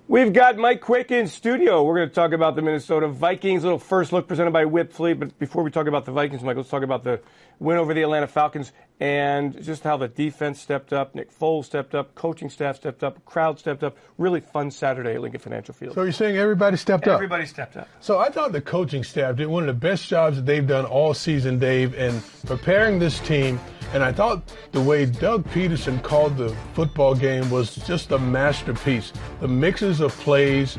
We've got Mike Quick in studio. We're going to talk about the Minnesota Vikings. A little first look presented by Whip Fleet. But before we talk about the Vikings, Mike, let's talk about the win over the Atlanta Falcons and just how the defense stepped up, Nick Foles stepped up, coaching staff stepped up, crowd stepped up. Really fun Saturday at Lincoln Financial Field. So you're saying everybody stepped up? Everybody stepped up. So I thought the coaching staff did one of the best jobs that they've done all season, Dave, in preparing this team. And I thought the way Doug Peterson called the football game was just a masterpiece. The mixes of plays,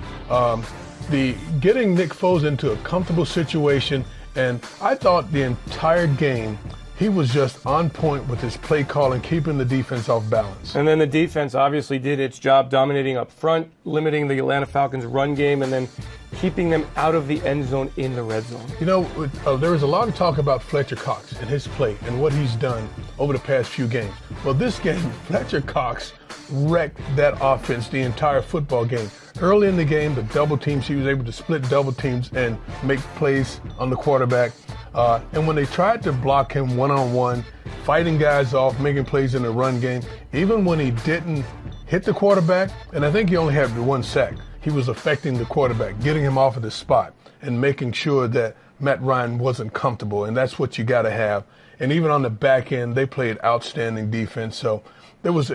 the getting Nick Foles into a comfortable situation, and I thought the entire game he was just on point with his play calling, keeping the defense off balance. And then the defense obviously did its job dominating up front, limiting the Atlanta Falcons' run game, and then keeping them out of the end zone in the red zone. You know, there was a lot of talk about Fletcher Cox and his play and what he's done over the past few games. Well, this game, Fletcher Cox wrecked that offense the entire football game. Early in the game, the double teams, he was able to split double teams and make plays on the quarterback. And when they tried to block him one-on-one, fighting guys off, making plays in the run game, even when he didn't hit the quarterback, and I think he only had the one sack, he was affecting the quarterback, getting him off of the spot and making sure that Matt Ryan wasn't comfortable, and that's what you got to have. And even on the back end, they played outstanding defense. So there was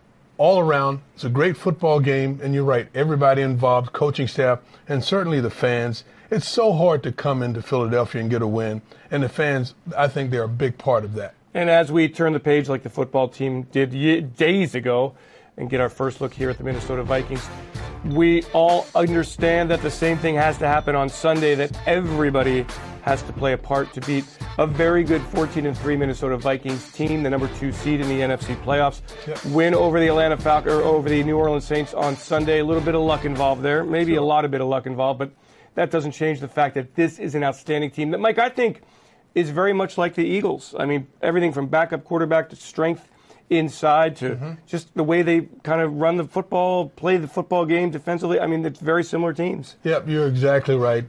all around, it's a great football game, and you're right, everybody involved, coaching staff, and certainly the fans. It's so hard to come into Philadelphia and get a win, and the fans, I think they're a big part of that. And as we turn the page like the football team did days ago and get our first look here at the Minnesota Vikings, we all understand that the same thing has to happen on Sunday, that everybody has to play a part to beat a very good 14-3 Minnesota Vikings team, the number 2 seed in the NFC playoffs. Yep. Win over the Atlanta Falcons, or over the New Orleans Saints on Sunday. A little bit of luck involved there, maybe Sure. a lot of bit of luck involved, but that doesn't change the fact that this is an outstanding team that, Mike, I think is very much like the Eagles. I mean, everything from backup quarterback to strength inside to just the way they kind of run the football, play the football game defensively. I mean, it's very similar teams. Yep, you're exactly right.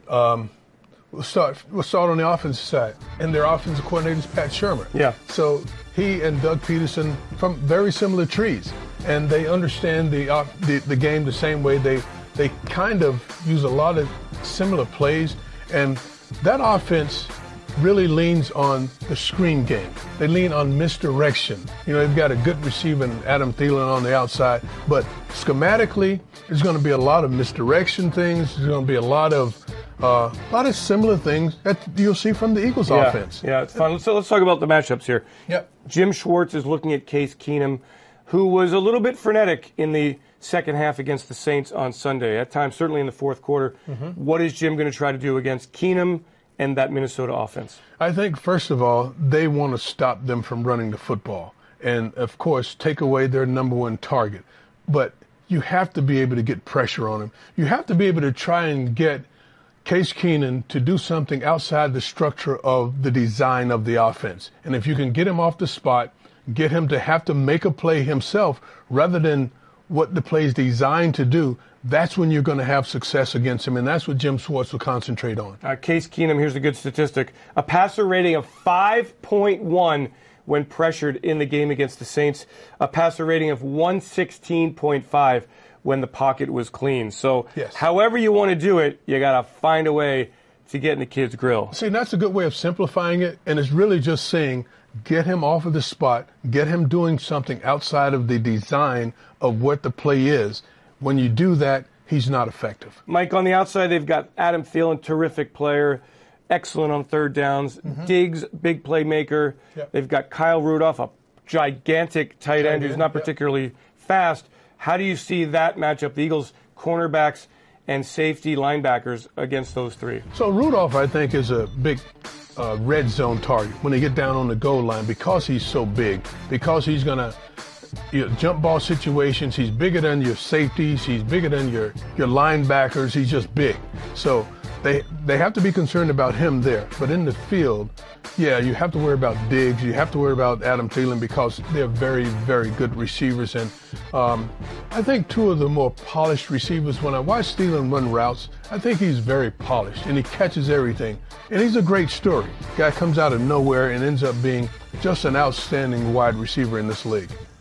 We'll start on the offensive side, and their offensive coordinator is Pat Shurmur. Yeah. So he and Doug Peterson from very similar trees, and they understand the game the same way. They kind of use a lot of similar plays, and that offense really leans on the screen game. They lean on misdirection. You know, they've got a good receiver in Adam Thielen on the outside, but schematically, there's going to be a lot of misdirection things. There's going to be a lot of similar things that you'll see from the Eagles offense. Yeah, it's fun. So let's talk about the matchups here. Yep. Jim Schwartz is looking at Case Keenum, who was a little bit frenetic in the second half against the Saints on Sunday, at times certainly in the fourth quarter. What is Jim going to try to do against Keenum and that Minnesota offense? I think, first of all, they want to stop them from running the football and, of course, take away their number one target. But you have to be able to get pressure on him. You have to be able to try and get Case Keenum to do something outside the structure of the design of the offense. And if you can get him off the spot, get him to have to make a play himself rather than what the play is designed to do, that's when you're going to have success against him, and that's what Jim Schwartz will concentrate on. Case Keenum, here's a good statistic. A passer rating of 5.1 when pressured in the game against the Saints. A passer rating of 116.5 when the pocket was clean. So yes. However you want to do it, you got to find a way to get in the kid's grill. See, that's a good way of simplifying it, and it's really just saying get him off of the spot, get him doing something outside of the design of what the play is. When you do that, he's not effective. Mike, on the outside, they've got Adam Thielen, terrific player, excellent on third downs. Diggs, big playmaker. Yep. They've got Kyle Rudolph, a gigantic tight end who's not particularly fast. How do you see that matchup, the Eagles' cornerbacks and safety linebackers against those three? So Rudolph, I think, is a big red zone target when they get down on the goal line because he's so big, because he's going to jump ball situations. He's bigger than your safeties. He's bigger than your linebackers. He's just big. So they have to be concerned about him there. But in the field, yeah, you have to worry about Diggs. You have to worry about Adam Thielen because they're very, very good receivers. And I think two of the more polished receivers, when I watch Thielen run routes, I think he's very polished and he catches everything. And he's a great story. Guy comes out of nowhere and ends up being just an outstanding wide receiver in this league.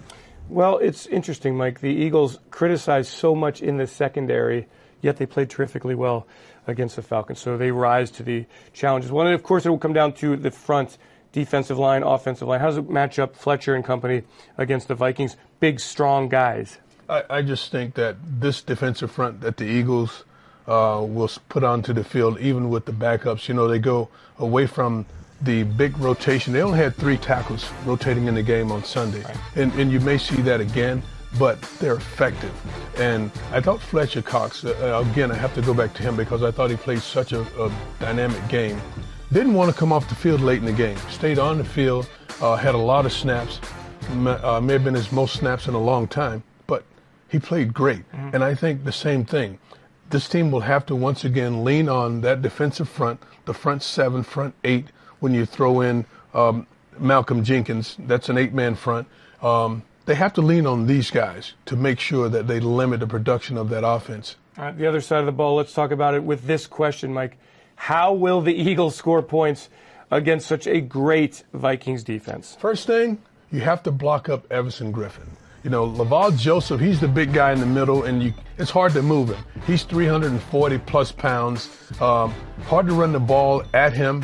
Well, it's interesting, Mike. The Eagles criticized so much in the secondary, yet they played terrifically well against the Falcons. So they rise to the challenges. Well, and of course, it will come down to the front, defensive line, offensive line. How does it match up Fletcher and company against the Vikings? Big, strong guys. I just think that this defensive front that the Eagles will put onto the field, even with the backups, they go away from the big rotation. They only had 3 tackles rotating in the game on Sunday. Right. And you may see that again, but they're effective. And I thought Fletcher Cox, again, I have to go back to him because I thought he played such a dynamic game. Didn't want to come off the field late in the game. Stayed on the field, had a lot of snaps, may have been his most snaps in a long time, but he played great. Mm-hmm. And I think the same thing. This team will have to once again lean on that defensive front, the front 7, front 8, when you throw in Malcolm Jenkins. That's an 8-man front. They have to lean on these guys to make sure that they limit the production of that offense. All right, the other side of the ball, let's talk about it with this question, Mike. How will the Eagles score points against such a great Vikings defense? First thing, you have to block up Everson Griffin. Laval Joseph, he's the big guy in the middle, and it's hard to move him. He's 340-plus pounds. Hard to run the ball at him.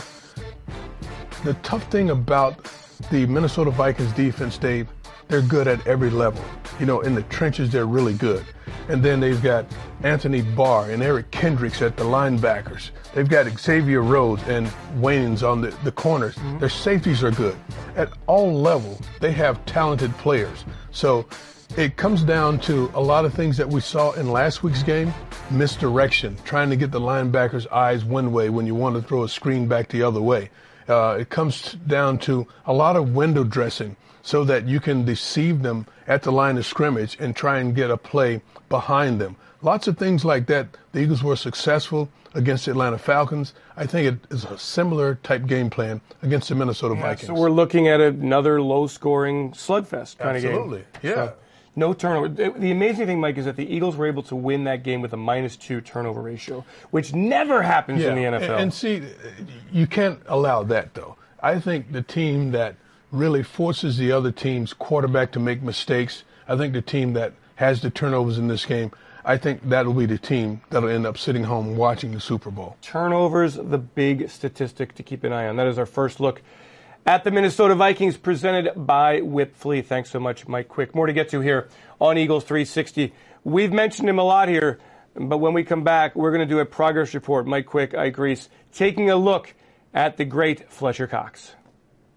The tough thing about the Minnesota Vikings defense, Dave, they're good at every level. In the trenches, they're really good. And then they've got Anthony Barr and Eric Kendricks at the linebackers. They've got Xavier Rhodes and Waynes on the corners. Mm-hmm. Their safeties are good. At all levels, they have talented players. So it comes down to a lot of things that we saw in last week's game. Misdirection, trying to get the linebackers' eyes one way when you want to throw a screen back the other way. It comes down to a lot of window dressing so that you can deceive them at the line of scrimmage and try and get a play behind them. Lots of things like that. The Eagles were successful against the Atlanta Falcons. I think it is a similar type game plan against the Minnesota Vikings. So we're looking at another low-scoring slugfest kind of game. Absolutely, yeah. So, no turnover. The amazing thing, Mike, is that the Eagles were able to win that game with a -2 turnover ratio, which never happens in the NFL. And see, you can't allow that, though. I think the team that really forces the other team's quarterback to make mistakes, I think the team that has the turnovers in this game, I think that'll be the team that'll end up sitting home watching the Super Bowl. Turnovers, the big statistic to keep an eye on. That is our first look at the Minnesota Vikings, presented by Whip Flea. Thanks so much, Mike Quick. More to get to here on Eagles 360. We've mentioned him a lot here, but when we come back, we're going to do a progress report. Mike Quick, Ike Reese, taking a look at the great Fletcher Cox.